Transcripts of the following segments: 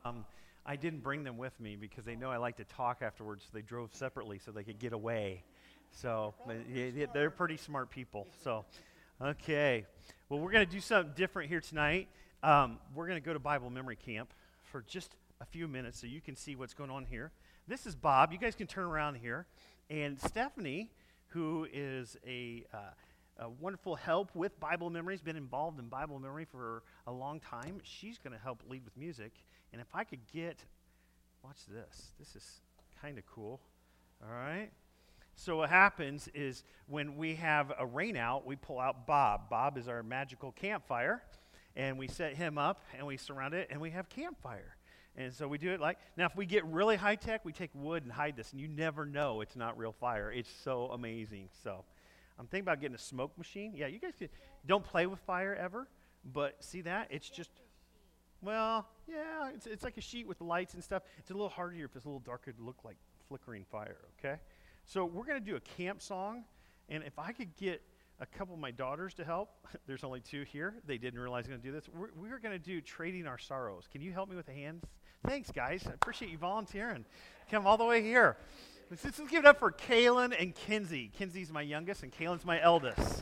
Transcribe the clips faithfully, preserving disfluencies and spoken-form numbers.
Um, I didn't bring them with me because they know I like to talk afterwards. So they drove separately so they could get away. So but, yeah, yeah, they're pretty smart people. So, okay. Well, we're going to do something different here tonight. Um, we're going to go to Bible Memory Camp for just a few minutes so you can see what's going on here. This is Bob. You guys can turn around here. And Stephanie, who is a, uh, a wonderful help with Bible memory, has been involved in Bible memory for a long time. She's going to help lead with music. And if I could get, watch this. This is kind of cool. All right. So what happens is when we have a rain out, we pull out Bob. Bob is our magical campfire. And we set him up, and we surround it, and we have campfire. And so we do it like, now if we get really high tech, we take wood and hide this, and you never know it's not real fire. It's so amazing. So I'm thinking about getting a smoke machine. Yeah, you guys can, don't play with fire ever, but see that? It's just, well, yeah, it's, it's like a sheet with the lights and stuff. It's a little harder if it's a little darker to look like flickering fire, okay? So we're going to do a camp song, and if I could get a couple of my daughters to help. There's only two here. They didn't realize I was going to do this. We're, we're going to do Trading Our Sorrows. Can you help me with the hands? Thanks, guys. I appreciate you volunteering. Come all the way here. Let's, let's give it up for Kaylin and Kinsey. Kinsey's my youngest, and Kaylin's my eldest.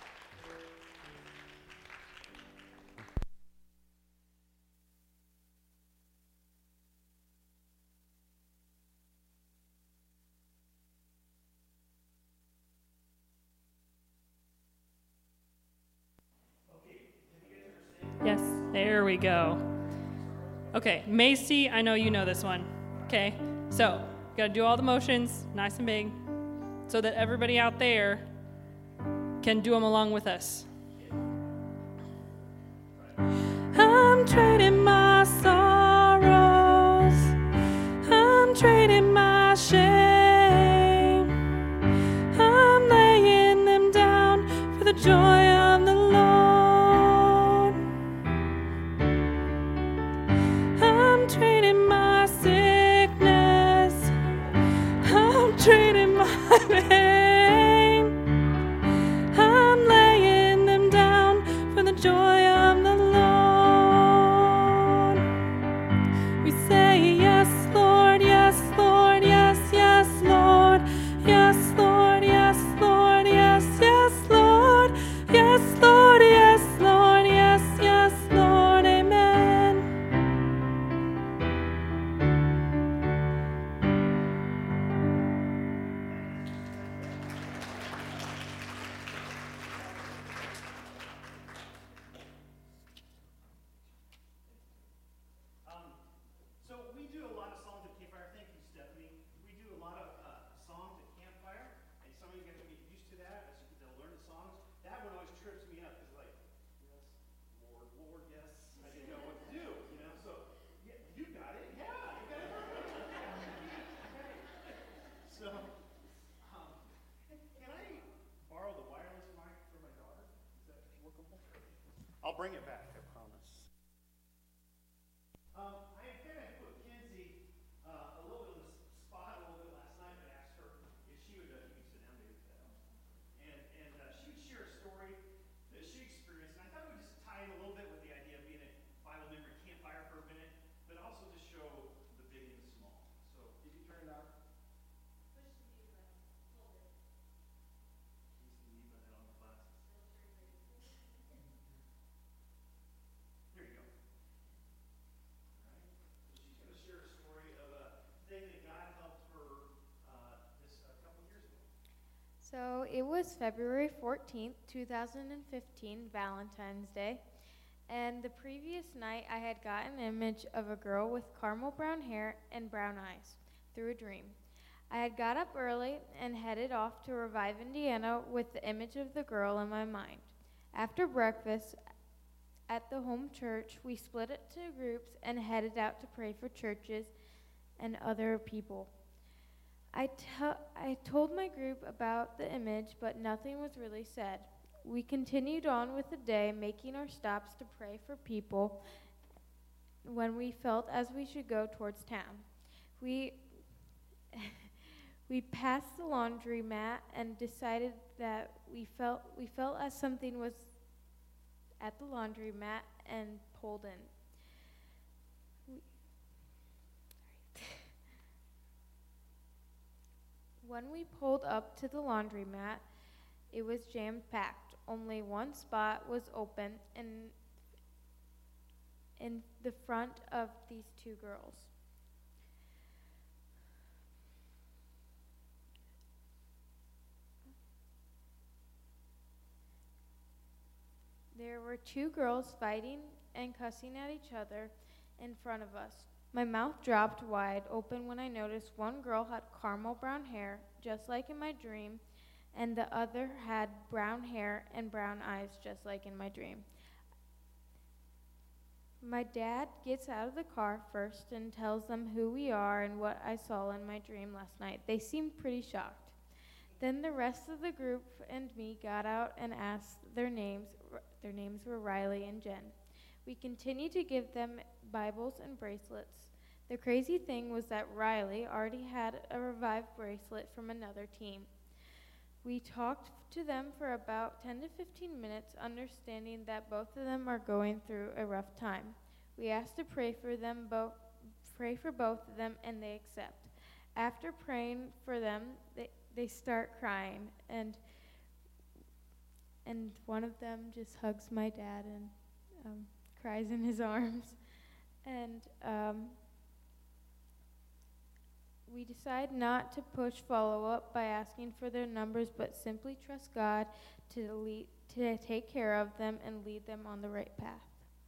Yes, there we go. Okay, Macy, I know you know this one. Okay, so got to do all the motions nice and big so that everybody out there can do them along with us. I'm trading my sorrows. I'm trading my shame. I'm laying them down for the joy of the Lord. Trading my sickness, I'm trading my pain, I'm laying them down for the joy of the Lord. We say yes, Lord, yes, Lord, yes, yes, Lord, yes, Lord, yes, Lord, yes, yes, Lord, yes, Lord, yes, Lord, yes, yes, Lord, amen. I'll bring it back, I promise. Um, I had kind of put Kinsey uh, a little bit on the spot a little bit last night. I asked her if she would, uh, you can sit down, David, and, and uh, she would share a story that she experienced. And I thought we would just tie in a little bit with the idea of being a Bible memory campfire for a minute, but also just show the big and the small. So, did you turn it on? Push the mute button. Hold it. Keep the mute button on the glasses. Here you go. All right. So she's going to share a story of a thing that God helped her uh, this a couple years ago. So it was February fourteenth, two thousand fifteen, Valentine's Day. And the previous night, I had got an image of a girl with caramel brown hair and brown eyes through a dream. I had got up early and headed off to Revive, Indiana with the image of the girl in my mind. After breakfast, at the home church, we split into groups and headed out to pray for churches and other people. I, te- I told my group about the image, but nothing was really said. We continued on with the day, making our stops to pray for people when we felt as we should go towards town. We we passed the laundromat and decided that we felt we felt as something was at the laundromat and pulled in. We, When we pulled up to the laundromat, it was jam-packed. Only one spot was open in, in the front of these two girls. There were two girls fighting and cussing at each other in front of us. My mouth dropped wide open when I noticed one girl had caramel brown hair, just like in my dream, and the other had brown hair and brown eyes, just like in my dream. My dad gets out of the car first and tells them who we are and what I saw in my dream last night. They seemed pretty shocked. Then the rest of the group and me got out and asked their names. Their names were Riley and Jen. We continued to give them Bibles and bracelets. The crazy thing was that Riley already had a revived bracelet from another team. We talked to them for about ten to fifteen minutes, understanding that both of them are going through a rough time. We asked to pray for them both, pray for both of them, and they accept. After praying for them, they, they start crying, and and one of them just hugs my dad and um, cries in his arms. And um, we decide not to push follow-up by asking for their numbers, but simply trust God to lead, to take care of them and lead them on the right path.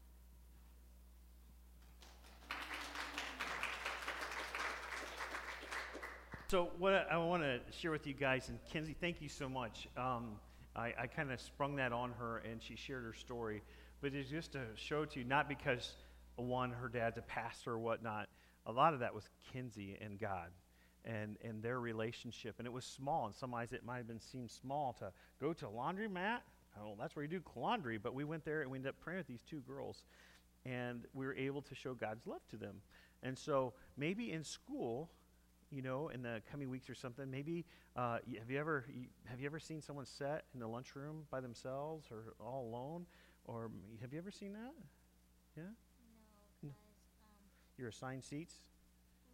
So what I, I want to share with you guys, and Kenzie, thank you so much. Um, I, I kind of sprung that on her, and she shared her story. But it's just to show to you, not because, one, her dad's a pastor or whatnot. A lot of that was Kenzie and God and, and their relationship. And it was small. In some eyes, it might have been seemed small to go to a laundromat. Oh, that's where you do laundry. But we went there, and we ended up praying with these two girls. And we were able to show God's love to them. And so maybe in school, you know, in the coming weeks or something, maybe uh, y- have you ever you, have you ever seen someone sit in the lunchroom by themselves or all alone? Or m- have you ever seen that? Yeah? No, because um, You're assigned seats? we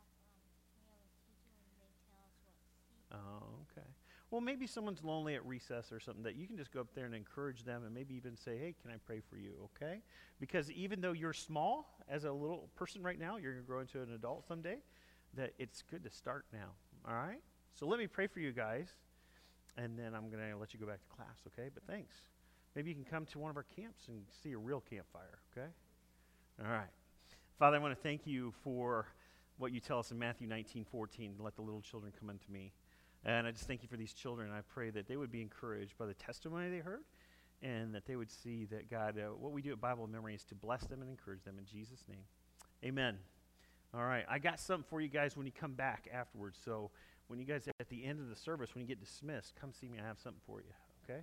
have um, we have a teacher and they tell us what seat. Oh, okay. Well, maybe someone's lonely at recess or something that you can just go up there and encourage them and maybe even say, hey, can I pray for you, okay? Because even though you're small as a little person right now, you're going to grow into an adult someday, that it's good to start now, all right? So let me pray for you guys, and then I'm going to let you go back to class, okay? But thanks. Maybe you can come to one of our camps and see a real campfire, okay? All right. Father, I want to thank you for what you tell us in Matthew nineteen fourteen, let the little children come unto me. And I just thank you for these children. I pray that they would be encouraged by the testimony they heard and that they would see that, God, uh, what we do at Bible Memory is to bless them and encourage them in Jesus' name. Amen. All right. I got something for you guys when you come back afterwards. So when you guys, at the end of the service, when you get dismissed, come see me. I have something for you, okay?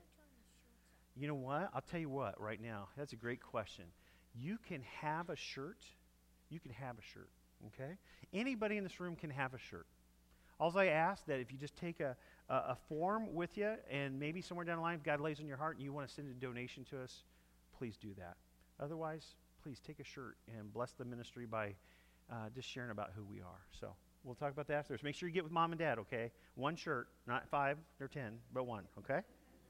You know what? I'll tell you what right now. That's a great question. You can have a shirt. You can have a shirt, okay? Anybody in this room can have a shirt. All I ask that if you just take a, a, a form with you and maybe somewhere down the line, if God lays on your heart and you want to send a donation to us, please do that. Otherwise, please take a shirt and bless the ministry by uh, just sharing about who we are. So we'll talk about that afterwards. Make sure you get with mom and dad, okay? One shirt, not five or ten, but one, okay?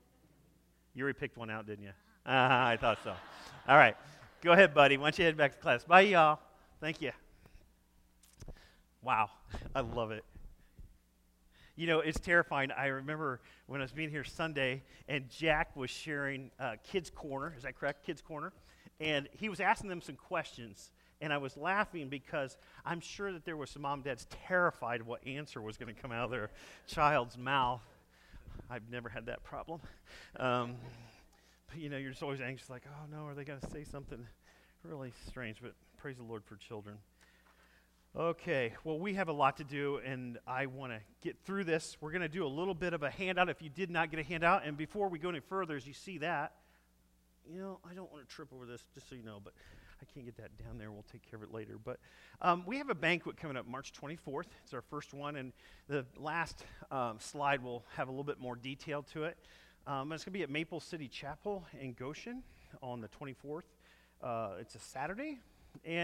You already picked one out, didn't you? Uh, I thought so. All right. Go ahead, buddy. Why don't you head back to class? Bye, y'all. Thank you. Wow. I love it. You know, it's terrifying. I remember when I was being here Sunday, and Jack was sharing uh, Kids Corner. Is that correct? Kids Corner. And he was asking them some questions. And I was laughing because I'm sure that there were some mom and dads terrified of what answer was going to come out of their child's mouth. I've never had that problem. Um, but, you know, you're just always anxious, like, oh, no, are they going to say something really strange? But praise the Lord for children. Okay, well, we have a lot to do, and I want to get through this. We're going to do a little bit of a handout if you did not get a handout. And before we go any further, as you see that, you know, I don't want to trip over this, just so you know, but I can't get that down there. We'll take care of it later. But um, we have a banquet coming up March twenty-fourth. It's our first one, and the last um, slide will have a little bit more detail to it. Um, it's going to be at Maple City Chapel in Goshen on the twenty-fourth. Uh, it's a Saturday, and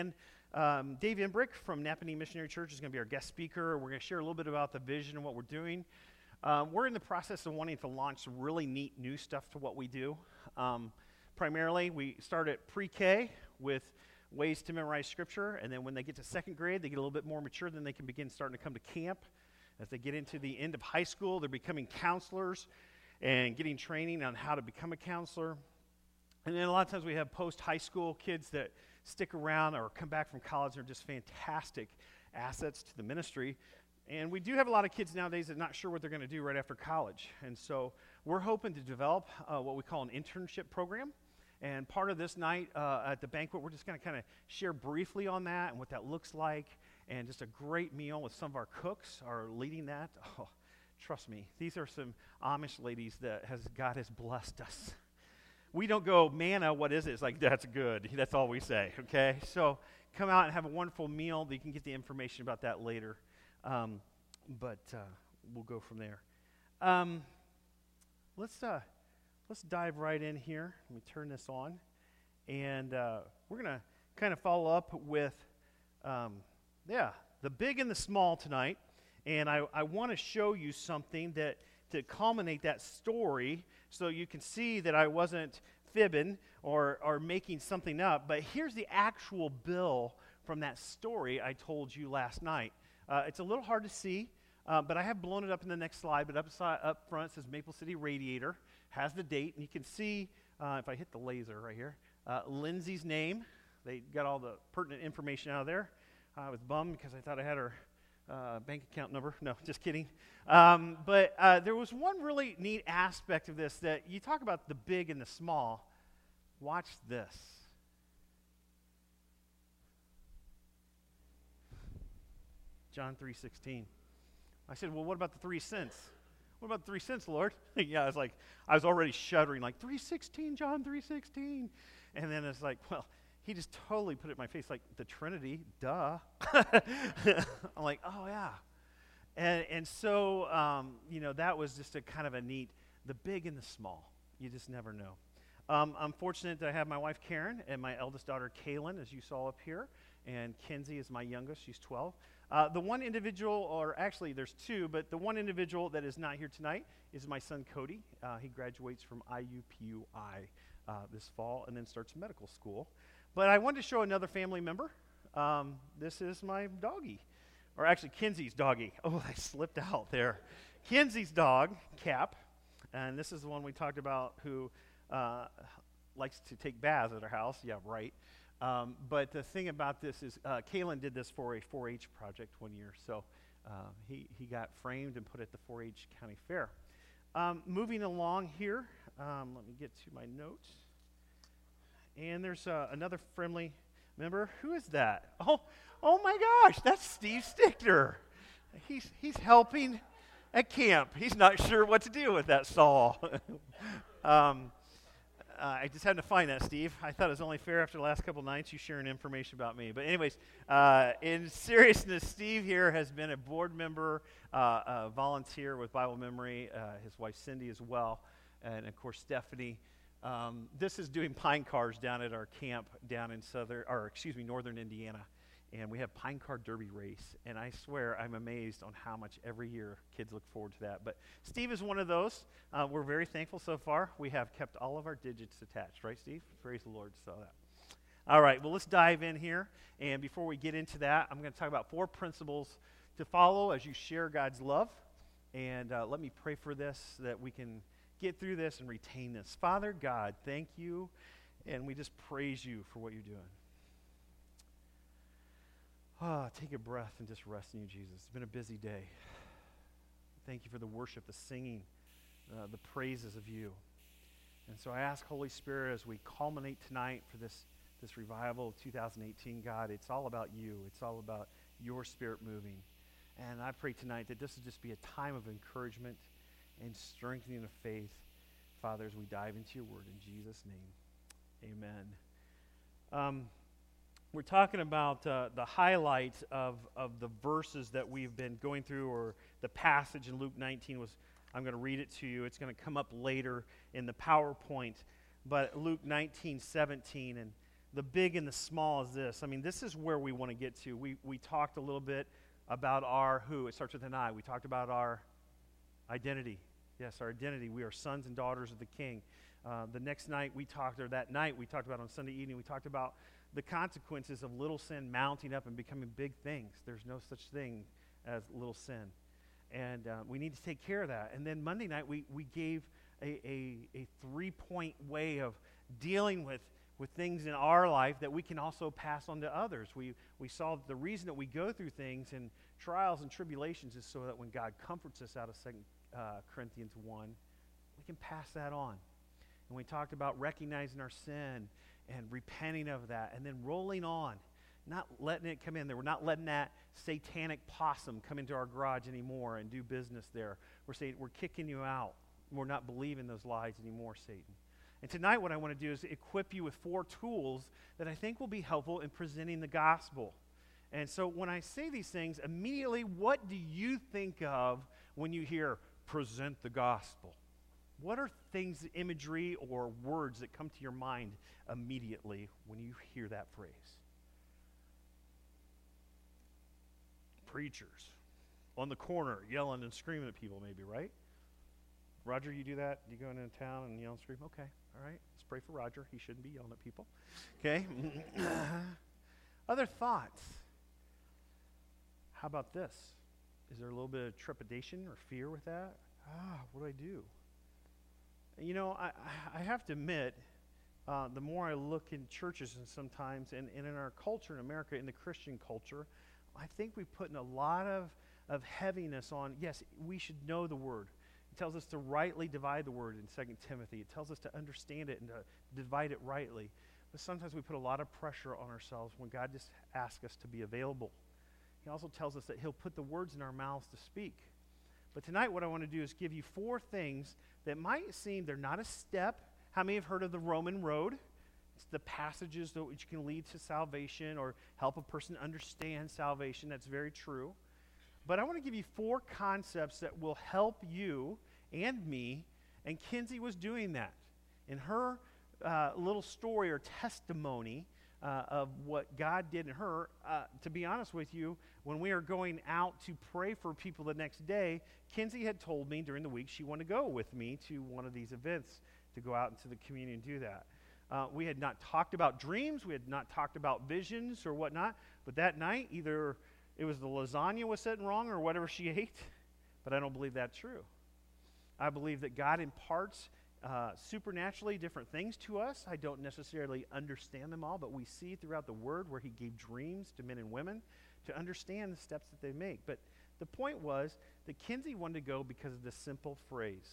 Um, Dave Embrick from Napanee Missionary Church is going to be our guest speaker. We're going to share a little bit about the vision and what we're doing. Um, we're in the process of wanting to launch some really neat new stuff to what we do. Um, primarily, we start at pre-K with ways to memorize Scripture, and then when they get to second grade, they get a little bit more mature, then they can begin starting to come to camp. As they get into the end of high school, they're becoming counselors and getting training on how to become a counselor. And then a lot of times we have post-high school kids that stick around or come back from college and are just fantastic assets to the ministry. And we do have a lot of kids nowadays that are not sure what they're going to do right after college. And so we're hoping to develop uh, what we call an internship program. And part of this night uh, at the banquet, we're just going to kind of share briefly on that and what that looks like. And just a great meal with some of our cooks are leading that. Oh, trust me, these are some Amish ladies that has God has blessed us. We don't go, manna, what is it? It's like, that's good. That's all we say, okay? So come out and have a wonderful meal. You can get the information about that later. Um, but uh, we'll go from there. Um, let's uh, let's dive right in here. Let me turn this on. And uh, we're going to kind of follow up with, um, yeah, the big and the small tonight. And I, I want to show you something that to culminate that story so you can see that I wasn't fibbing or, or making something up. But here's the actual bill from that story I told you last night. Uh, it's a little hard to see, uh, but I have blown it up in the next slide. But up, side, up front says Maple City Radiator, has the date, and you can see, uh, if I hit the laser right here, uh, Lindsay's name. They got all the pertinent information out of there. I was bummed because I thought I had her Uh, bank account number. No, just kidding. Um, but uh, there was one really neat aspect of this that you talk about the big and the small. Watch this. John three sixteen. I said, well, what about the three cents? What about the three cents, Lord? Yeah, I was like, I was already shuddering, like, three sixteen, John three sixteen. And then it's like, well, he just totally put it in my face, like, the Trinity, duh. I'm like, oh, yeah. And and so, um, you know, that was just a kind of a neat, the big and the small. You just never know. Um, I'm fortunate that I have my wife, Karen, and my eldest daughter, Kaylin, as you saw up here. And Kenzie is my youngest. She's twelve. Uh, the one individual, or actually there's two, but the one individual that is not here tonight is my son, Cody. Uh, he graduates from I U P U I uh, this fall and then starts medical school. But I wanted to show another family member. Um, this is my doggy, or actually Kenzie's doggy. Oh, I slipped out there. Kenzie's dog, Cap, and this is the one we talked about who uh, likes to take baths at our house. Yeah, right. Um, but the thing about this is uh, Kaylin did this for a four H project one year, so uh, he, he got framed and put at the four H County Fair. Um, moving along here, um, let me get to my notes. And there's uh, another friendly member. Who is that? Oh, oh my gosh, that's Steve Stickner. He's he's helping at camp. He's not sure what to do with that saw. um, uh, I just had to find that, Steve. I thought it was only fair after the last couple nights you sharing information about me. But anyways, uh, in seriousness, Steve here has been a board member, uh, a volunteer with Bible Memory, uh, his wife Cindy as well, and of course Stephanie. Um, this is doing pine cars down at our camp down in southern, or excuse me, northern Indiana, and we have pine car derby race. And I swear I'm amazed on how much every year kids look forward to that. But Steve is one of those. Uh, we're very thankful so far. We have kept all of our digits attached, right, Steve? Praise the Lord. So that. All right. Well, let's dive in here. And before we get into that, I'm going to talk about four principles to follow as you share God's love. And uh, let me pray for this so that we can get through this and retain this. Father God, thank you, and we just praise you for what you're doing. Ah, take a breath and just rest in you, Jesus. It's been a busy day. Thank you for the worship, the singing, uh, the praises of you. And so I ask, Holy Spirit, as we culminate tonight for this, this revival of two thousand eighteen, God, it's all about you. It's all about your Spirit moving. And I pray tonight that this will just be a time of encouragement and strengthening of faith, Father, as we dive into your word. In Jesus' name, amen. Um, we're talking about uh, the highlights of, of the verses that we've been going through, or the passage in Luke nineteen was, I'm going to read it to you. It's going to come up later in the PowerPoint. But Luke nineteen seventeen, and the big and the small is this. I mean, this is where we want to get to. We, we talked a little bit about our who. It starts with an I. We talked about our identity. Yes, our identity. We are sons and daughters of the King. Uh, the next night we talked, or that night we talked about on Sunday evening, we talked about the consequences of little sin mounting up and becoming big things. There's no such thing as little sin. And uh, we need to take care of that. And then Monday night we, we gave a, a, a three-point way of dealing with, with things in our life that we can also pass on to others. We, we saw that the reason that we go through things and trials and tribulations is so that when God comforts us out of Second uh, Corinthians one, we can pass that on. And we talked about recognizing our sin and repenting of that and then rolling on, not letting it come in there. We're not letting that satanic possum come into our garage anymore and do business there. We're saying, we're kicking you out. We're not believing those lies anymore, Satan. And tonight what I want to do is equip you with four tools that I think will be helpful in presenting the gospel. And so when I say these things, immediately what do you think of when you hear present the gospel? What are things, imagery, or words that come to your mind immediately when you hear that phrase? Preachers on the corner yelling and screaming at people, maybe, right? Roger, you do that? You go into town and yell and scream? Okay, all right. Let's pray for Roger. He shouldn't be yelling at people. Okay? Other thoughts? How about this? Is there a little bit of trepidation or fear with that? Ah, what do I do? You know, I, I have to admit, uh, the more I look in churches and sometimes, and, and in our culture in America, in the Christian culture, I think we put in a lot of, of heaviness on, yes, we should know the Word. It tells us to rightly divide the Word in Second Timothy. It tells us to understand it and to divide it rightly. But sometimes we put a lot of pressure on ourselves when God just asks us to be available. He also tells us that He'll put the words in our mouths to speak. But tonight what I want to do is give you four things that might seem they're not a step. How many have heard of the Roman road? It's the passages that which can lead to salvation or help a person understand salvation. That's very true. But I want to give you four concepts that will help you and me. And Kinsey was doing that. In her uh, little story or testimony uh, of what God did in her, uh, to be honest with you, when we are going out to pray for people the next day, Kinsey had told me during the week she wanted to go with me to one of these events to go out into the community and do that. Uh, we had not talked about dreams. We had not talked about visions or whatnot. But that night, either it was the lasagna was sitting wrong or whatever she ate, but I don't believe that's true. I believe that God imparts uh, supernaturally different things to us. I don't necessarily understand them all, but we see throughout the Word where He gave dreams to men and women to understand the steps that they make. But the point was that Kinsey wanted to go because of this simple phrase.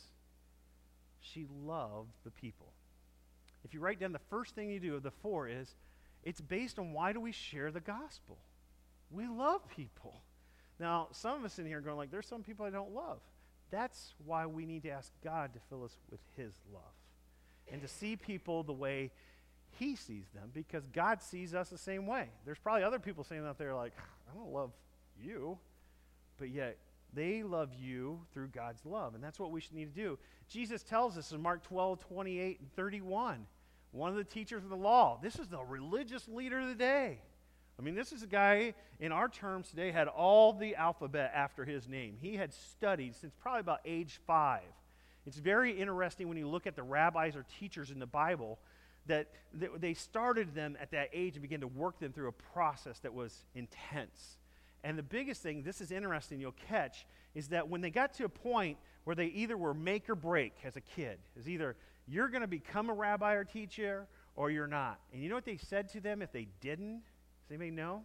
She loved the people. If you write down the first thing you do of the four is, it's based on why do we share the gospel? We love people. Now, some of us in here are going like, there's some people I don't love. That's why we need to ask God to fill us with His love and to see people the way He sees them, because God sees us the same way. There's probably other people saying out there like, I don't love you, but yet they love you through God's love, and that's what we should need to do. Jesus tells us in Mark twelve, twenty-eight, and thirty-one, one of the teachers of the law, this is the religious leader of the day. I mean, this is a guy, in our terms today, had all the alphabet after his name. He had studied since probably about age five. It's very interesting when you look at the rabbis or teachers in the Bible that they started them at that age and began to work them through a process that was intense. And the biggest thing, this is interesting, you'll catch, is that when they got to a point where they either were make or break as a kid, is either you're going to become a rabbi or teacher or you're not. And you know what they said to them if they didn't? Does anybody know?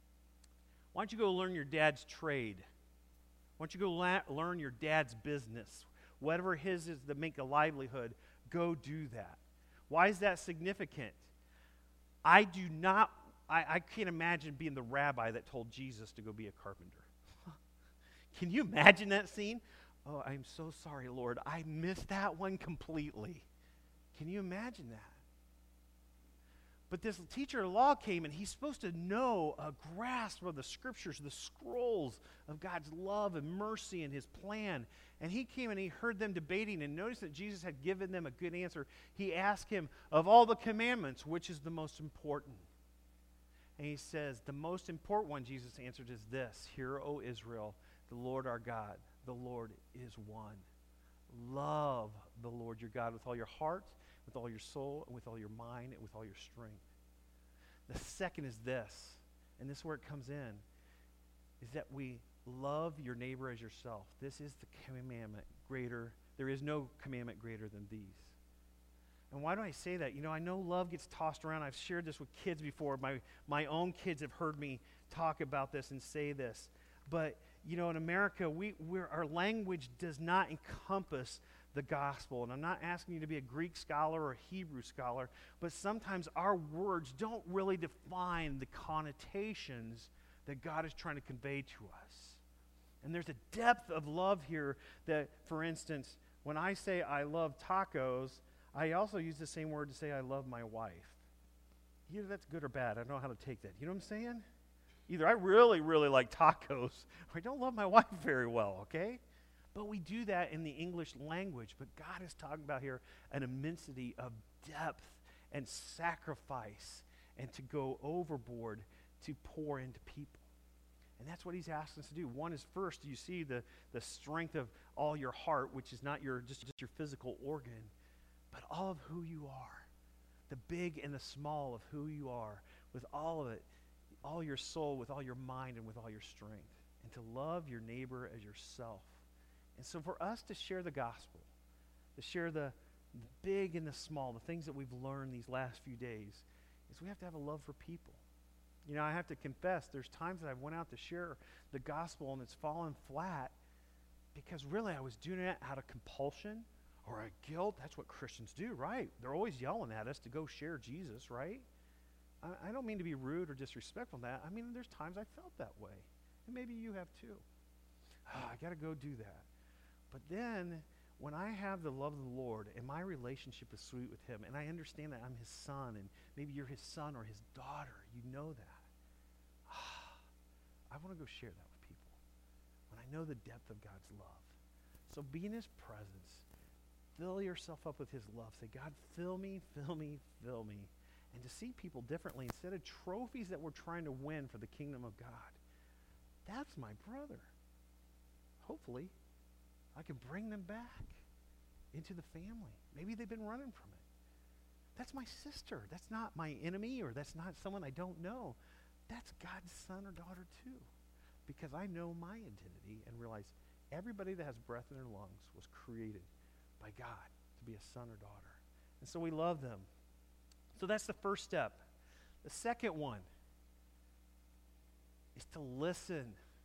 Why don't you go learn your dad's trade? Why don't you go la- learn your dad's business? Whatever his is to make a livelihood, go do that. Why is that significant? I do not, I, I can't imagine being the rabbi that told Jesus to go be a carpenter. Can you imagine that scene? Oh, I'm so sorry, Lord. I missed that one completely. Can you imagine that? But this teacher of law came, and he's supposed to know a grasp of the scriptures, the scrolls of God's love and mercy and his plan. And he came and he heard them debating, and noticed that Jesus had given them a good answer. He asked him, of all the commandments, which is the most important? And he says, the most important one, Jesus answered, is this: Hear, O Israel, the Lord our God, the Lord is one. Love the Lord your God with all your heart, with all your soul, and with all your mind, and with all your strength. The second is this, and this is where it comes in, is that we love your neighbor as yourself. This is the commandment greater. There is no commandment greater than these. And why do I say that? You know, I know love gets tossed around. I've shared this with kids before. My, my own kids have heard me talk about this and say this. But, you know, in America, we, we're, our language does not encompass the gospel. And I'm not asking you to be a Greek scholar or a Hebrew scholar, but sometimes our words don't really define the connotations that God is trying to convey to us. And there's a depth of love here that, for instance, when I say I love tacos, I also use the same word to say I love my wife. Either that's good or bad. I don't know how to take that. You know what I'm saying? Either I really, really like tacos, or I don't love my wife very well, okay? But we do that in the English language. But God is talking about here an immensity of depth and sacrifice, and to go overboard to pour into people. And that's what he's asking us to do. One is, first, you see the, the strength of all your heart, which is not your just, just your physical organ, but all of who you are. The big and the small of who you are, with all of it, all your soul, with all your mind, and with all your strength. And to love your neighbor as yourself. And so for us to share the gospel, to share the, the big and the small, the things that we've learned these last few days, is we have to have a love for people. You know, I have to confess, there's times that I went out to share the gospel and it's fallen flat because really I was doing it out of compulsion or a guilt. That's what Christians do, right? They're always yelling at us to go share Jesus, right? I, I don't mean to be rude or disrespectful in that. I mean, there's times I felt that way. And maybe you have too. Oh, I got to go do that. But then when I have the love of the Lord and my relationship is sweet with him, and I understand that I'm his son, and maybe you're his son or his daughter, you know that. I want to go share that with people when I know the depth of God's love. So be in his presence. Fill yourself up with his love. Say, God, fill me, fill me, fill me. And to see people differently instead of trophies that we're trying to win for the kingdom of God. That's my brother. Hopefully, I can bring them back into the family. Maybe they've been running from it. That's my sister. That's not my enemy, or that's not someone I don't know. That's God's son or daughter too. Because I know my identity and realize everybody that has breath in their lungs was created by God to be a son or daughter. And so we love them. So that's the first step. The second one is to listen.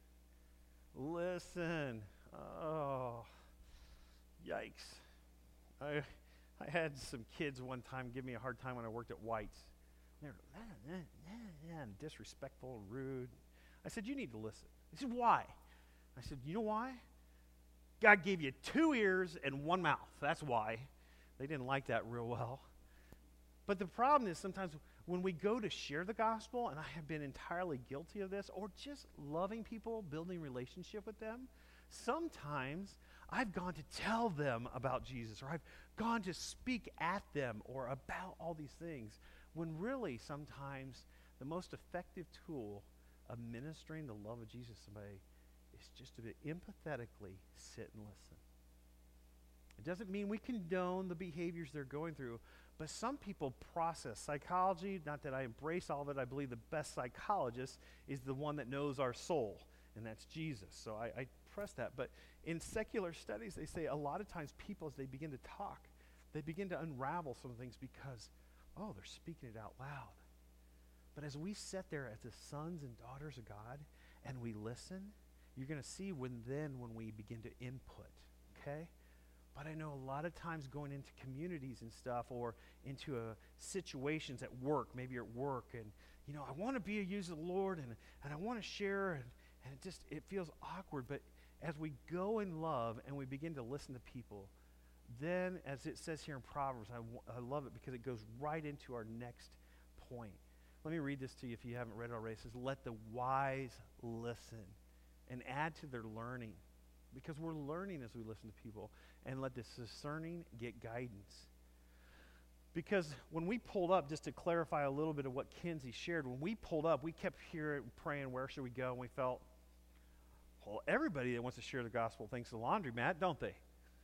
Listen. Oh, yikes. I, I had some kids one time give me a hard time when I worked at White's. They're nah, nah, nah, nah, disrespectful, rude. I said, you need to listen. He said, why? I said, you know why? God gave you two ears and one mouth. That's why. They didn't like that real well. But the problem is sometimes when we go to share the gospel, and I have been entirely guilty of this, or just loving people, building relationship with them, sometimes I've gone to tell them about Jesus, or I've gone to speak at them or about all these things, when really sometimes the most effective tool of ministering the love of Jesus to somebody is just to empathetically sit and listen. It doesn't mean we condone the behaviors they're going through, but some people process psychology. Not that I embrace all of it. I believe the best psychologist is the one that knows our soul, and that's Jesus. So I, I press that. But in secular studies, they say a lot of times people, as they begin to talk, they begin to unravel some things because, oh, they're speaking it out loud. But as we sit there as the sons and daughters of God and we listen, you're going to see when then when we begin to input, okay? But I know a lot of times going into communities and stuff, or into uh, situations at work, maybe you're at work, and, you know, I want to be a user of the Lord, and, and I want to share, and, and it just, it feels awkward. But as we go in love and we begin to listen to people, then, as it says here in Proverbs, I, w- I love it because it goes right into our next point. Let me read this to you if you haven't read it already. It says, let the wise listen and add to their learning, because we're learning as we listen to people, and let the discerning get guidance. Because when we pulled up, just to clarify a little bit of what Kinsey shared, when we pulled up, we kept hearing, praying, where should we go? And we felt, well, everybody that wants to share the gospel thinks the laundromat, don't they?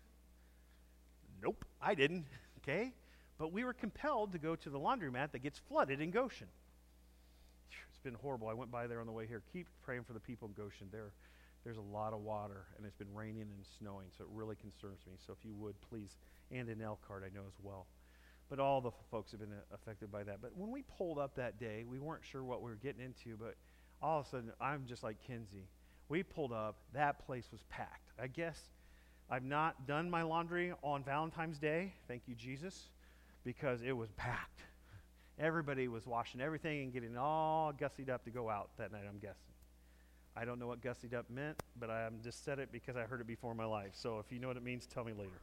Nope, I didn't, okay? But we were compelled to go to the laundromat that gets flooded in Goshen. It's been horrible. I went by there on the way here. Keep praying for the people in Goshen. There, there's a lot of water, and it's been raining and snowing, so it really concerns me. So if you would, please, and in Elkhart, I know as well. But all the f- folks have been uh, affected by that. But when we pulled up that day, we weren't sure what we were getting into, but all of a sudden, I'm just like Kinsey. We pulled up, that place was packed. I guess I've not done my laundry on Valentine's Day, thank you, Jesus, because it was packed. Everybody was washing everything and getting all gussied up to go out that night, I'm guessing. I don't know what gussied up meant, but I um, just said it because I heard it before in my life. So if you know what it means, tell me later.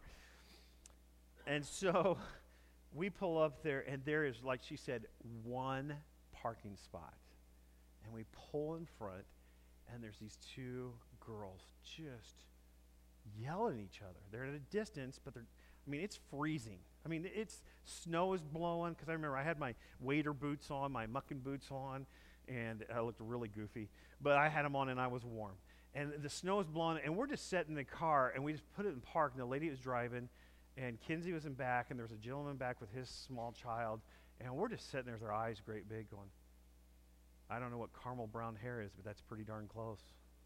And so we pull up there, and there is, like she said, one parking spot. And we pull in front, and there's these two girls just yelling at each other. They're at a distance, but they're, I mean, it's freezing. I mean, it's, snow is blowing, because I remember I had my wader boots on, my mucking boots on, and I looked really goofy. But I had them on, and I was warm. And the snow is blowing, and we're just sitting in the car, and we just put it in park, and the lady was driving, and Kinsey was in back, and there was a gentleman back with his small child, and we're just sitting there with our eyes great big going, I don't know what caramel brown hair is, but that's pretty darn close.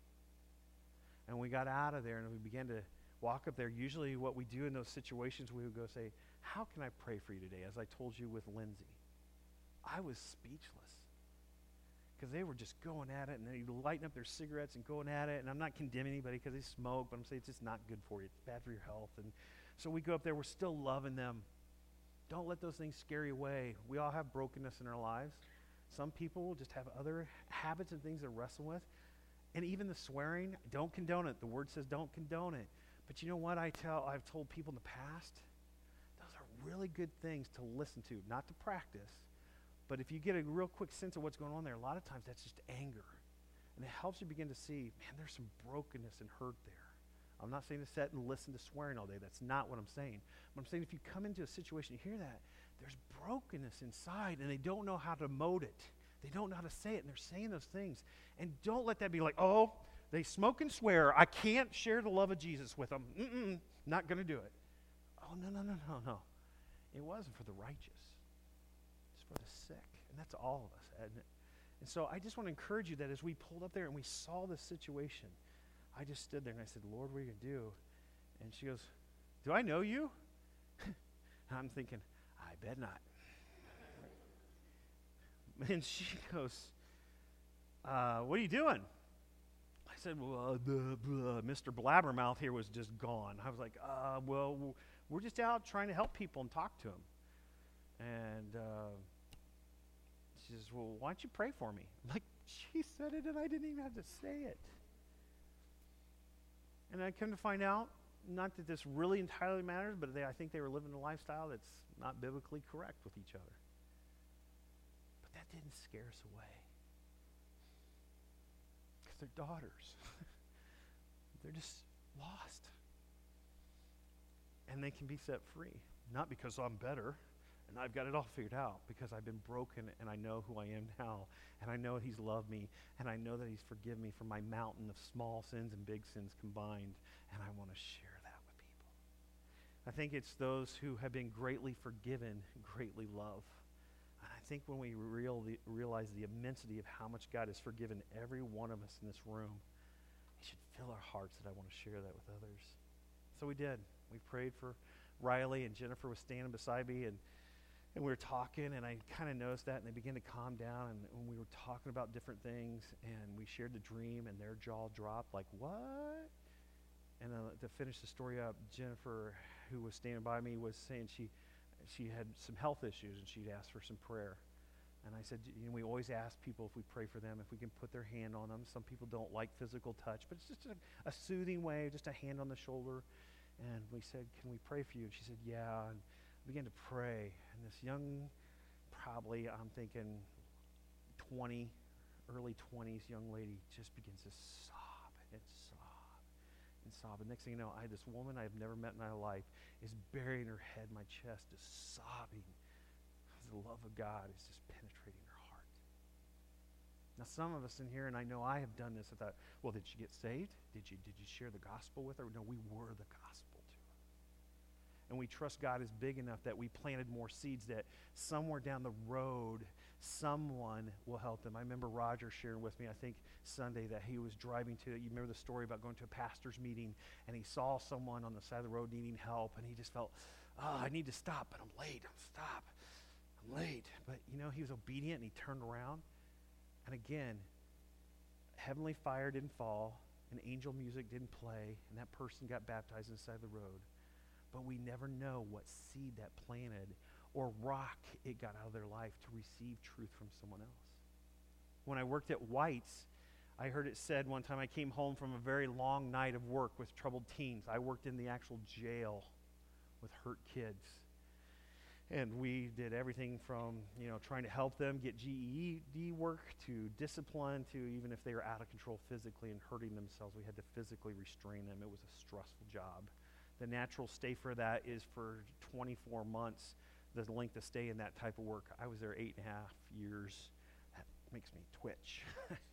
And we got out of there, and we began to walk up there. Usually what we do in those situations, we would go say, how can I pray for you today? As I told you with Lindsay. I was speechless. Because they were just going at it, and they lighting up their cigarettes and going at it. And I'm not condemning anybody because they smoke, but I'm saying it's just not good for you. It's bad for your health. And so we go up there. We're still loving them. Don't let those things scare you away. We all have brokenness in our lives. Some people just have other habits and things they're wrestling with. And even the swearing, don't condone it. The word says don't condone it. But you know what I tell, I've told people in the past? Those are really good things to listen to, not to practice. But if you get a real quick sense of what's going on there, a lot of times that's just anger. And it helps you begin to see, man, there's some brokenness and hurt there. I'm not saying to sit and listen to swearing all day. That's not what I'm saying. But I'm saying if you come into a situation, you hear that, there's brokenness inside, and they don't know how to mold it. They don't know how to say it, and they're saying those things. And don't let that be like, oh, they smoke and swear. I can't share the love of Jesus with them. Mm-mm, not going to do it. Oh, no, no, no, no, no. It wasn't for the righteous. It's for the sick. And that's all of us, isn't it? And so I just want to encourage you that as we pulled up there and we saw this situation, I just stood there and I said, Lord, what are you going to do? And she goes, do I know you? And I'm thinking, I bet not. And she goes, uh, what are you doing? I said, well, uh, blah, blah. Mister Blabbermouth here was just gone. I was like, uh, well, we're just out trying to help people and talk to them. And uh, she says, well, why don't you pray for me? I'm like, she said it and I didn't even have to say it. And I come to find out, not that this really entirely matters, but they, I think they were living a lifestyle that's not biblically correct with each other. But that didn't scare us away. Because they're daughters. They're just lost. And they can be set free. Not because I'm better and I've got it all figured out, because I've been broken and I know who I am now, and I know He's loved me, and I know that He's forgiven me for my mountain of small sins and big sins combined, and I want to share that with people. I think it's those who have been greatly forgiven, greatly love. And I think when we real the, realize the immensity of how much God has forgiven every one of us in this room, it should fill our hearts that I want to share that with others. So we did. We prayed for Riley, and Jennifer was standing beside me, and And we were talking, and I kind of noticed that, and they began to calm down, and, and we were talking about different things, and we shared the dream, and their jaw dropped, like, what? And uh, to finish the story up, Jennifer, who was standing by me, was saying she she had some health issues, and she'd asked for some prayer. And I said, you know, we always ask people if we pray for them, if we can put their hand on them. Some people don't like physical touch, but it's just a, a soothing way, just a hand on the shoulder. And we said, can we pray for you? And she said, yeah. And began to pray, and this young probably, I'm thinking twenty, early twenties, young lady just begins to sob and sob and sob. And next thing you know, I had this woman I've never met in my life is burying her head in my chest, just sobbing. The love of God is just penetrating her heart. Now, some of us in here, and I know I have done this, I thought, well, did she get saved? Did you, did you share the gospel with her? No, we were the gospel to her. And we trust God is big enough that we planted more seeds that somewhere down the road, someone will help them. I remember Roger sharing with me, I think Sunday, that he was driving to, you remember the story about going to a pastor's meeting, and he saw someone on the side of the road needing help, and he just felt, oh, I need to stop, but I'm late, I'm stop. I'm late. But, you know, he was obedient, and he turned around. And again, heavenly fire didn't fall, and angel music didn't play, and that person got baptized inside the road. But we never know what seed that planted or rock it got out of their life to receive truth from someone else. When I worked at White's, I heard it said one time I came home from a very long night of work with troubled teens. I worked in the actual jail with hurt kids. And we did everything from, you know, trying to help them get G E D work to discipline to even if they were out of control physically and hurting themselves, we had to physically restrain them. It was a stressful job. The natural stay for that is for twenty-four months, the length of stay in that type of work. I was there eight and a half years. That makes me twitch.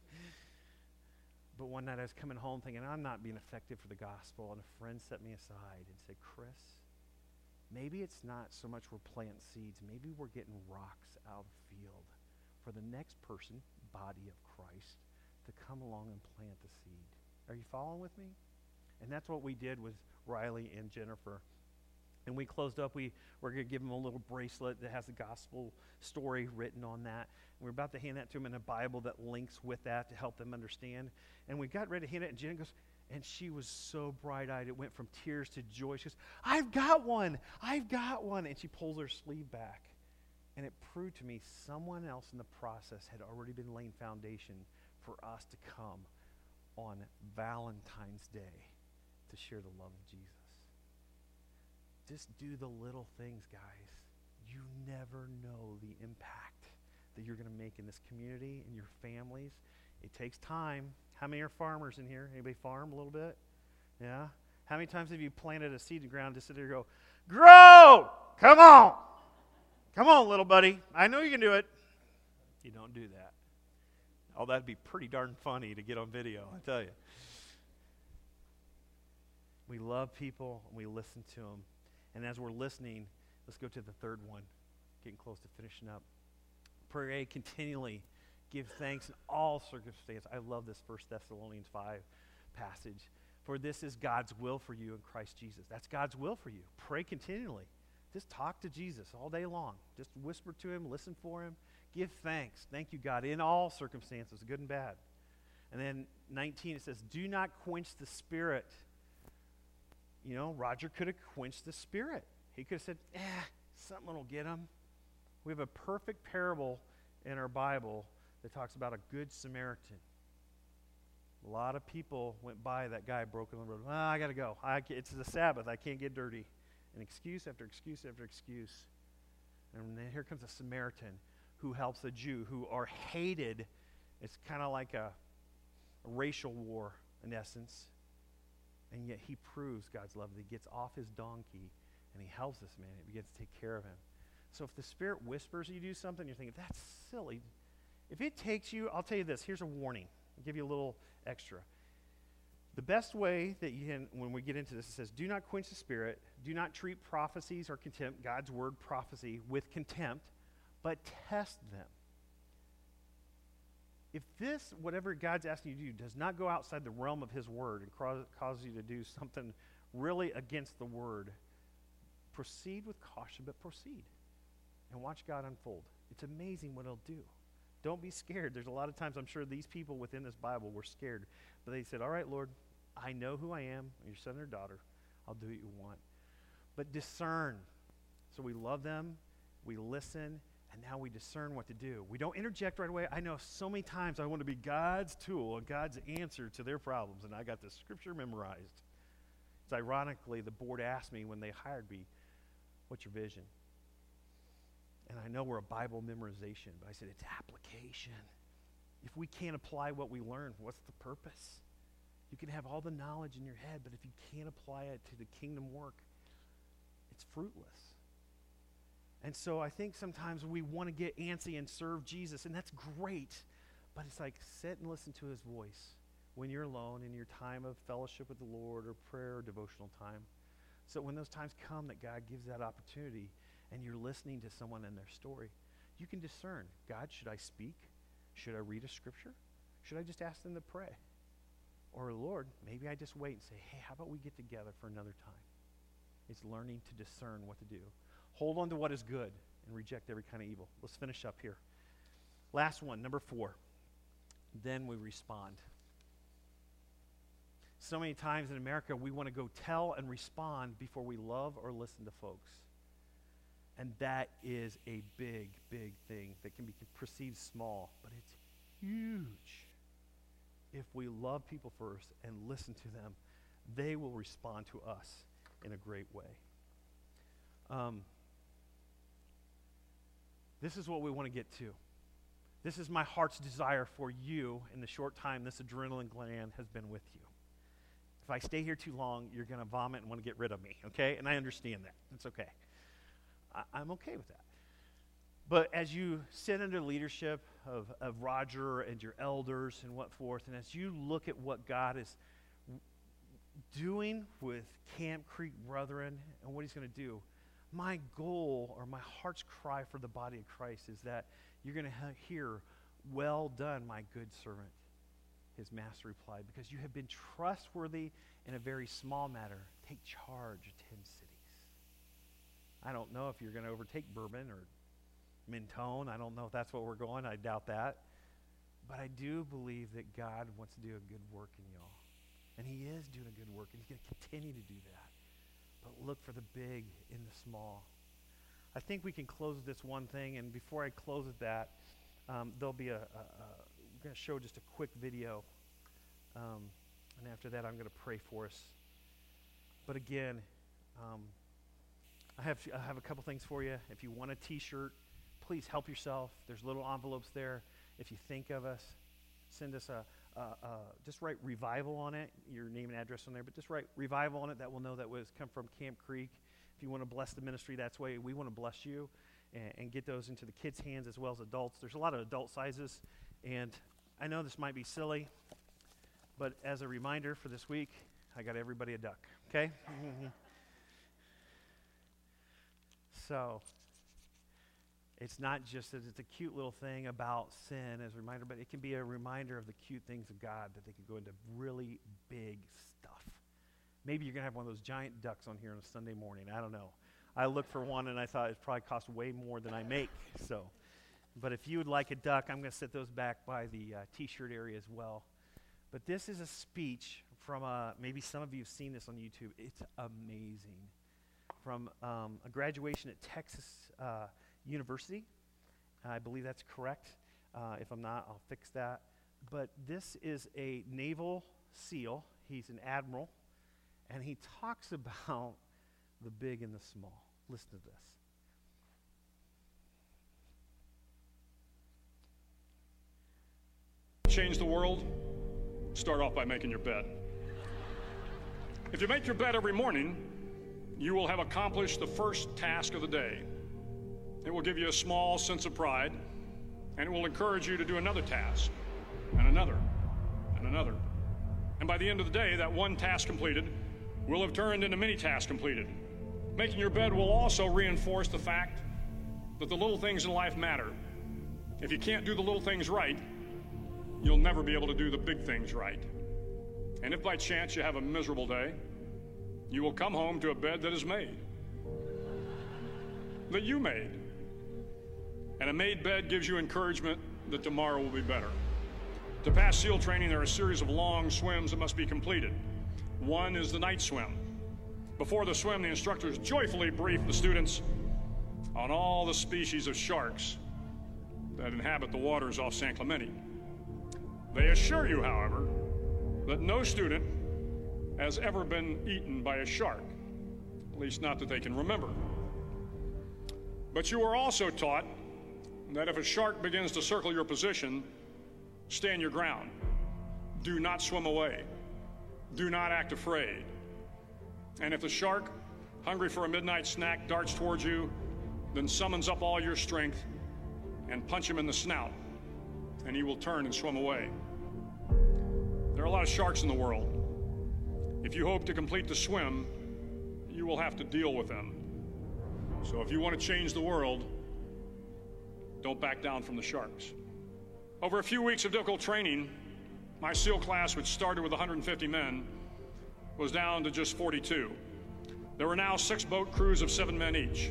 But one night I was coming home thinking, I'm not being effective for the gospel, and a friend set me aside and said, Chris, maybe it's not so much we're planting seeds. Maybe we're getting rocks out of the field for the next person, body of Christ, to come along and plant the seed. Are you following with me? And that's what we did with Riley and Jennifer. And we closed up. We were going to give them a little bracelet that has the gospel story written on that. And we're about to hand that to them in a Bible that links with that to help them understand. And we got ready to hand it, and Jen goes, and she was so bright-eyed, it went from tears to joy. She goes, I've got one. I've got one. And she pulls her sleeve back. And it proved to me someone else in the process had already been laying foundation for us to come on Valentine's Day to share the love of Jesus. Just do the little things, guys. You never know the impact that you're going to make in this community and your families. It takes time. How many are farmers in here? Anybody farm a little bit? Yeah? How many times have you planted a seed in the ground to sit there and go, grow! Come on! Come on, little buddy. I know you can do it. You don't do that. Oh, that'd be pretty darn funny to get on video, I tell you. We love people, and we listen to them. And as we're listening, let's go to the third one, getting close to finishing up. Pray continually. Give thanks in all circumstances. I love this First Thessalonians five passage. For this is God's will for you in Christ Jesus. That's God's will for you. Pray continually. Just talk to Jesus all day long. Just whisper to him, listen for him. Give thanks. Thank you, God, in all circumstances, good and bad. And then nineteen, it says, do not quench the spirit. You know, Roger could have quenched the spirit. He could have said, eh, something will get him. We have a perfect parable in our Bible that talks about a good Samaritan. A lot of people went by that guy broke on the road. Oh, I got to go. I it's the Sabbath. I can't get dirty. And excuse after excuse after excuse. And then here comes a Samaritan who helps a Jew who are hated. It's kind of like a, a racial war in essence. And yet he proves God's love. He gets off his donkey and he helps this man. He begins to take care of him. So if the Spirit whispers you do something, you're thinking, that's silly. If it takes you, I'll tell you this. Here's a warning. I'll give you a little extra. The best way that you can, when we get into this, it says, do not quench the Spirit. Do not treat prophecies or contempt, God's word prophecy, with contempt, but test them. If this, whatever God's asking you to do, does not go outside the realm of his word and cause, cause you to do something really against the word, proceed with caution, but proceed. And watch God unfold. It's amazing what he'll do. Don't be scared. There's a lot of times I'm sure these people within this Bible were scared. But they said, all right, Lord, I know who I am. I'm your son or daughter. I'll do what you want. But discern. So we love them. We listen. And now we discern what to do. We don't interject right away. I know so many times I want to be God's tool and God's answer to their problems. And I got the scripture memorized. It's ironically, the board asked me when they hired me, what's your vision? And I know we're a Bible memorization, but I said it's application. If we can't apply what we learn, what's the purpose? You can have all the knowledge in your head, but if you can't apply it to the kingdom work, it's fruitless. And so I think sometimes we want to get antsy and serve Jesus, and that's great, but it's like sit and listen to his voice when you're alone in your time of fellowship with the Lord or prayer or devotional time. So when those times come that God gives that opportunity and you're listening to someone and their story, you can discern, God, should I speak? Should I read a scripture? Should I just ask them to pray? Or, Lord, maybe I just wait and say, hey, how about we get together for another time? It's learning to discern what to do. Hold on to what is good and reject every kind of evil. Let's finish up here. Last one, number four. Then we respond. So many times in America, we want to go tell and respond before we love or listen to folks. And that is a big, big thing that can be perceived small, but it's huge. If we love people first and listen to them, they will respond to us in a great way. Um, this is what we want to get to. This is my heart's desire for you in the short time this adrenaline gland has been with you. If I stay here too long, you're going to vomit and want to get rid of me, okay? And I understand that. It's okay. I, I'm okay with that. But as you sit under leadership of, of Roger and your elders and what forth, and as you look at what God is doing with Camp Creek Brethren and what he's going to do, my goal or my heart's cry for the body of Christ is that you're going to ha- hear, well done, my good servant, his master replied, because you have been trustworthy in a very small matter. Take charge of ten cities. I don't know if you're going to overtake Bourbon or Mentone. I don't know if that's what we're going. I doubt that. But I do believe that God wants to do a good work in y'all. And he is doing a good work, and he's going to continue to do that. But look for the big in the small. I think we can close with this one thing, and before I close with that, um, there'll be a, a, a we're going to show just a quick video. Um, and after that, I'm going to pray for us. But again, um, I have I have a couple things for you. If you want a t-shirt, please help yourself. There's little envelopes there. If you think of us, send us a, a, a just write revival on it, your name and address on there, but just write revival on it. That will know that was come from Camp Creek. If you want to bless the ministry, that's the way we want to bless you and, and get those into the kids' hands as well as adults. There's a lot of adult sizes, and I know this might be silly, but as a reminder for this week, I got everybody a duck, okay? So it's not just that it's a cute little thing about sin as a reminder, but it can be a reminder of the cute things of God that they can go into really big stuff. Maybe you're going to have one of those giant ducks on here on a Sunday morning. I don't know. I looked for one, and I thought it probably cost way more than I make. So, but if you would like a duck, I'm going to set those back by the uh, T-shirt area as well. But this is a speech from, uh, maybe some of you have seen this on YouTube. It's amazing. From um, a graduation at Texas uh, University. I believe that's correct. Uh, if I'm not, I'll fix that. But this is a naval SEAL. He's an admiral. And he talks about the big and the small. Listen to this. Change the world, start off by making your bed. If you make your bed every morning, you will have accomplished the first task of the day. It will give you a small sense of pride, and it will encourage you to do another task, and another, and another. And by the end of the day, that one task completed will have turned into many tasks completed. Making your bed will also reinforce the fact that the little things in life matter. If you can't do the little things right, you'll never be able to do the big things right. And if by chance you have a miserable day, you will come home to a bed that is made, that you made. And a made bed gives you encouragement that tomorrow will be better. To pass SEAL training, there are a series of long swims that must be completed. One is the night swim. Before the swim, the instructors joyfully brief the students on all the species of sharks that inhabit the waters off San Clemente. They assure you, however, that no student has ever been eaten by a shark, at least not that they can remember. But you are also taught that if a shark begins to circle your position, stand your ground. Do not swim away. Do not act afraid. And if the shark, hungry for a midnight snack, darts towards you, then summons up all your strength and punch him in the snout, and he will turn and swim away. There are a lot of sharks in the world. If you hope to complete the swim, you will have to deal with them. So if you want to change the world, don't back down from the sharks. Over a few weeks of difficult training, my SEAL class, which started with one hundred fifty men, was down to just forty-two. There were now six boat crews of seven men each.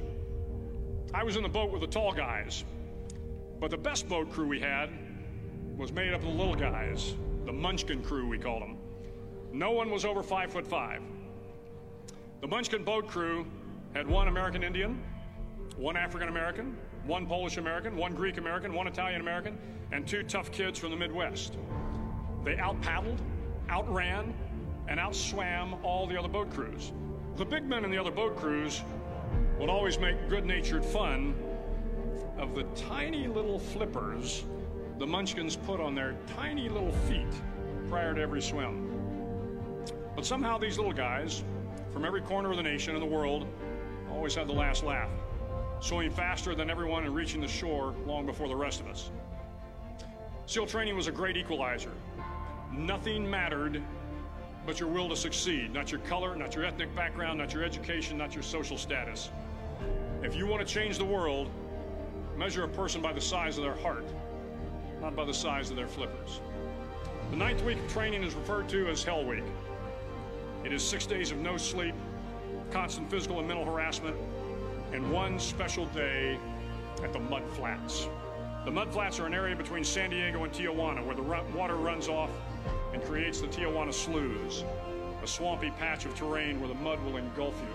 I was in the boat with the tall guys, but the best boat crew we had was made up of the little guys, the Munchkin crew, we called them. No one was over five foot five. The Munchkin boat crew had one American Indian, one African American, one Polish American, one Greek American, one Italian American, and two tough kids from the Midwest. They out-paddled, outran, and outswam all the other boat crews. The big men in the other boat crews would always make good-natured fun of the tiny little flippers the Munchkins put on their tiny little feet prior to every swim. But somehow these little guys from every corner of the nation and the world always had the last laugh, swimming faster than everyone and reaching the shore long before the rest of us. SEAL training was a great equalizer. Nothing mattered but your will to succeed, not your color, not your ethnic background, not your education, not your social status. If you want to change the world, measure a person by the size of their heart, not by the size of their flippers. The ninth week of training is referred to as Hell Week. It is six days of no sleep, constant physical and mental harassment, and one special day at the Mud Flats. The Mud Flats are an area between San Diego and Tijuana where the run water runs off and creates the Tijuana Sloughs, a swampy patch of terrain where the mud will engulf you.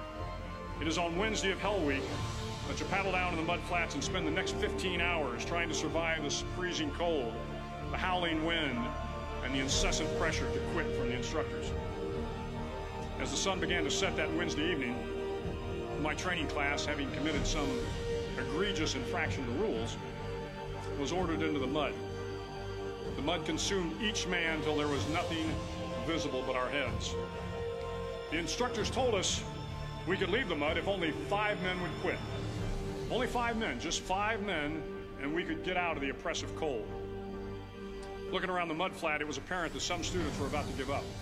It is on Wednesday of Hell Week that you paddle down in the Mud Flats and spend the next fifteen hours trying to survive the freezing cold, the howling wind, and the incessant pressure to quit from the instructors. As the sun began to set that Wednesday evening, my training class, having committed some egregious infraction to rules, was ordered into the mud. The mud consumed each man till there was nothing visible but our heads. The instructors told us we could leave the mud if only five men would quit. Only five men, just five men, and we could get out of the oppressive cold. Looking around the mud flat, it was apparent that some students were about to give up.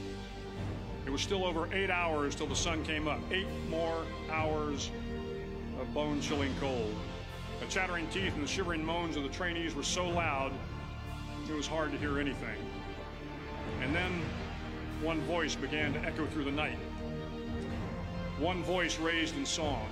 It was still over eight hours till the sun came up. Eight more hours of bone-chilling cold. The chattering teeth and the shivering moans of the trainees were so loud, it was hard to hear anything. And then one voice began to echo through the night. One voice raised in song.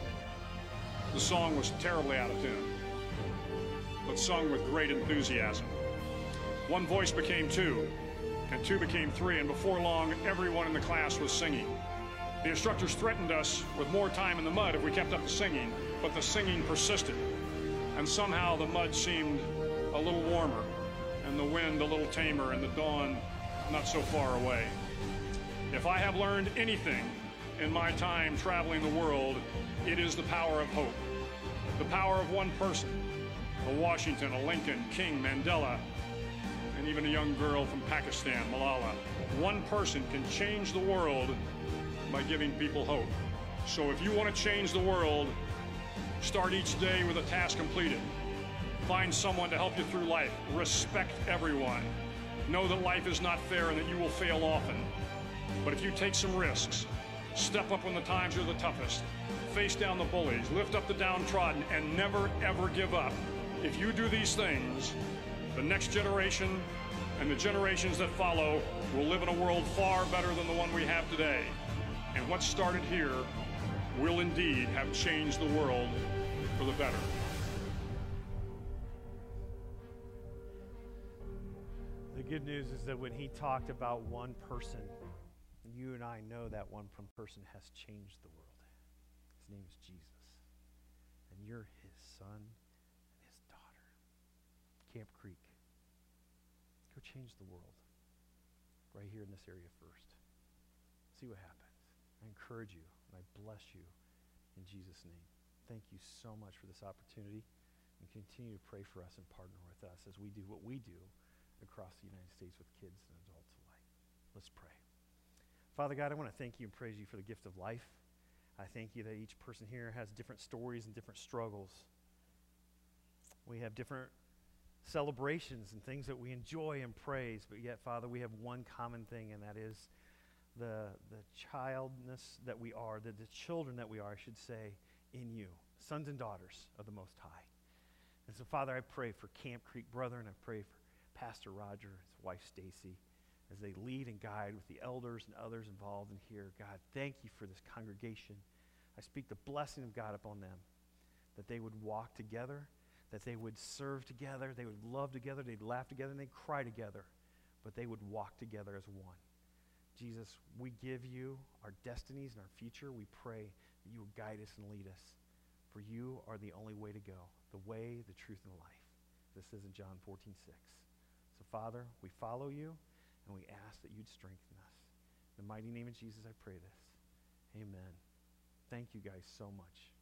The song was terribly out of tune, but sung with great enthusiasm. One voice became two, and two became three, and before long, everyone in the class was singing. The instructors threatened us with more time in the mud if we kept up the singing, but the singing persisted, and somehow the mud seemed a little warmer, and the wind a little tamer, and the dawn not so far away. If I have learned anything in my time traveling the world, it is the power of hope. The power of one person, a Washington, a Lincoln, King, Mandela, and even a young girl from Pakistan, Malala. One person can change the world by giving people hope. So if you want to change the world, start each day with a task completed. Find someone to help you through life. Respect everyone. Know that life is not fair and that you will fail often. But if you take some risks, step up when the times are the toughest, face down the bullies, lift up the downtrodden, and never, ever give up. If you do these things, the next generation and the generations that follow will live in a world far better than the one we have today. And what started here will indeed have changed the world for the better. The good news is that when he talked about one person, you and I know that one person has changed the world. His name is Jesus. And you're his son and his daughter. Camp Creek. Go change the world. Right here in this area first. See what happens. I encourage you and I bless you in Jesus' name. thank you so much for this opportunity, and continue to pray for us and partner with us as we do what we do across the United States with kids and adults alike. Let's pray. Father God, I want to thank you and praise you for the gift of life. I thank you that each person here has different stories and different struggles. We have different celebrations and things that we enjoy and praise, but yet, Father, we have one common thing, and that is the, the childness that we are, the, the children that we are, I should say, in you, sons and daughters of the Most High. And so, Father, I pray for Camp Creek Brethren. I pray for Pastor Roger, his wife Stacy, as they lead and guide with the elders and others involved in here. God, thank you for this congregation. I speak the blessing of God upon them, that they would walk together, that they would serve together, they would love together, they'd laugh together, and they'd cry together, but they would walk together as one. Jesus, we give you our destinies and our future. We pray that you will guide us and lead us, for you are the only way to go, the way, the truth, and the life. This is in John fourteen six. So, Father, we follow you, and we ask that you'd strengthen us. In the mighty name of Jesus, I pray this. Amen. Thank you guys so much.